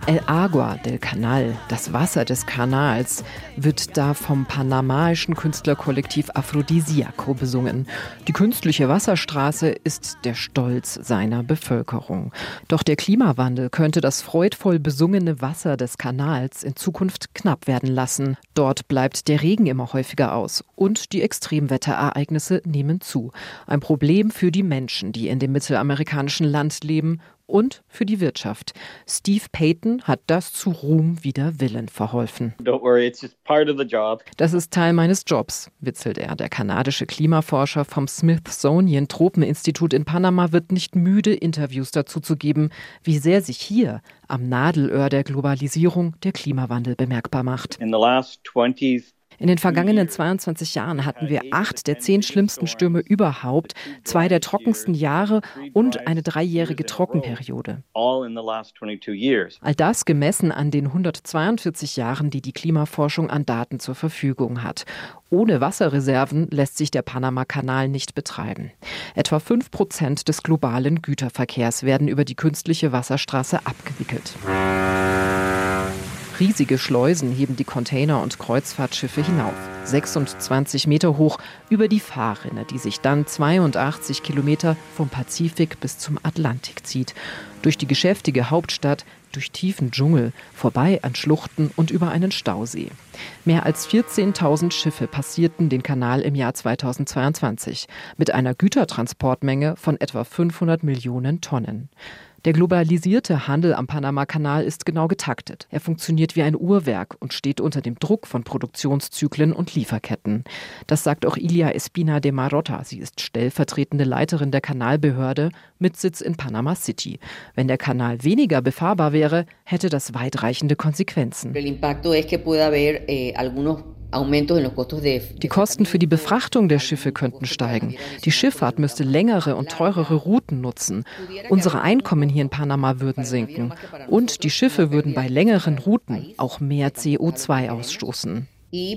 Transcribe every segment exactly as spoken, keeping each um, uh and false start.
El Agua del Canal, das Wasser des Kanals, wird da vom panamaischen Künstlerkollektiv Afrodisiaco besungen. Die künstliche Wasserstraße ist der Stolz seiner Bevölkerung. Doch der Klimawandel könnte das freudvoll besungene Wasser des Kanals in Zukunft knapp werden lassen. Dort bleibt der Regen immer häufiger aus und die Extremwetterereignisse nehmen zu. Ein Problem für die Menschen, die in dem mittelamerikanischen Land leben, und für die Wirtschaft. Steve Payton hat das zu Ruhm wider Willen verholfen. Don't worry, it's just part of the job. Das ist Teil meines Jobs, witzelt er. Der kanadische Klimaforscher vom Smithsonian Tropeninstitut in Panama wird nicht müde, Interviews dazu zu geben, wie sehr sich hier am Nadelöhr der Globalisierung der Klimawandel bemerkbar macht. In the last twenty In den vergangenen zweiundzwanzig Jahren hatten wir acht der zehn schlimmsten Stürme überhaupt, zwei der trockensten Jahre und eine dreijährige Trockenperiode. All das gemessen an den hundertzweiundvierzig Jahren, die die Klimaforschung an Daten zur Verfügung hat. Ohne Wasserreserven lässt sich der Panama-Kanal nicht betreiben. Etwa fünf Prozent des globalen Güterverkehrs werden über die künstliche Wasserstraße abgewickelt. Riesige Schleusen heben die Container- und Kreuzfahrtschiffe hinauf, sechsundzwanzig Meter hoch, über die Fahrrinne, die sich dann zweiundachtzig Kilometer vom Pazifik bis zum Atlantik zieht. Durch die geschäftige Hauptstadt, durch tiefen Dschungel, vorbei an Schluchten und über einen Stausee. Mehr als vierzehntausend Schiffe passierten den Kanal im Jahr zweitausendzweiundzwanzig mit einer Gütertransportmenge von etwa fünfhundert Millionen Tonnen. Der globalisierte Handel am Panama-Kanal ist genau getaktet. Er funktioniert wie ein Uhrwerk und steht unter dem Druck von Produktionszyklen und Lieferketten. Das sagt auch Ilia Espina de Marotta. Sie ist stellvertretende Leiterin der Kanalbehörde mit Sitz in Panama City. Wenn der Kanal weniger befahrbar wäre, hätte das weitreichende Konsequenzen. Die Kosten für die Befrachtung der Schiffe könnten steigen. Die Schifffahrt müsste längere und teurere Routen nutzen. Unsere Einkommen hier in Panama würden sinken. Und die Schiffe würden bei längeren Routen auch mehr C O zwei ausstoßen.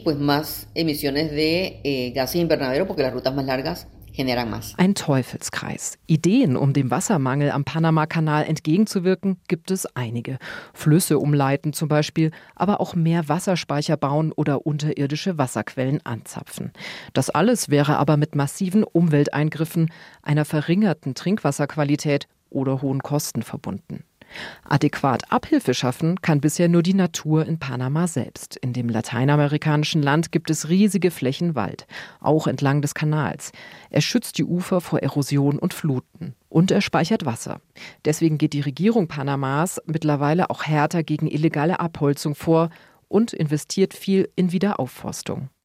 Ein Teufelskreis. Ideen, um dem Wassermangel am Panama-Kanal entgegenzuwirken, gibt es einige. Flüsse umleiten zum Beispiel, aber auch mehr Wasserspeicher bauen oder unterirdische Wasserquellen anzapfen. Das alles wäre aber mit massiven Umwelteingriffen, einer verringerten Trinkwasserqualität oder hohen Kosten verbunden. Adäquat Abhilfe schaffen kann bisher nur die Natur in Panama selbst. In dem lateinamerikanischen Land gibt es riesige Flächen Wald, auch entlang des Kanals. Er schützt die Ufer vor Erosion und Fluten. Und er speichert Wasser. Deswegen geht die Regierung Panamas mittlerweile auch härter gegen illegale Abholzung vor und investiert viel in Wiederaufforstung.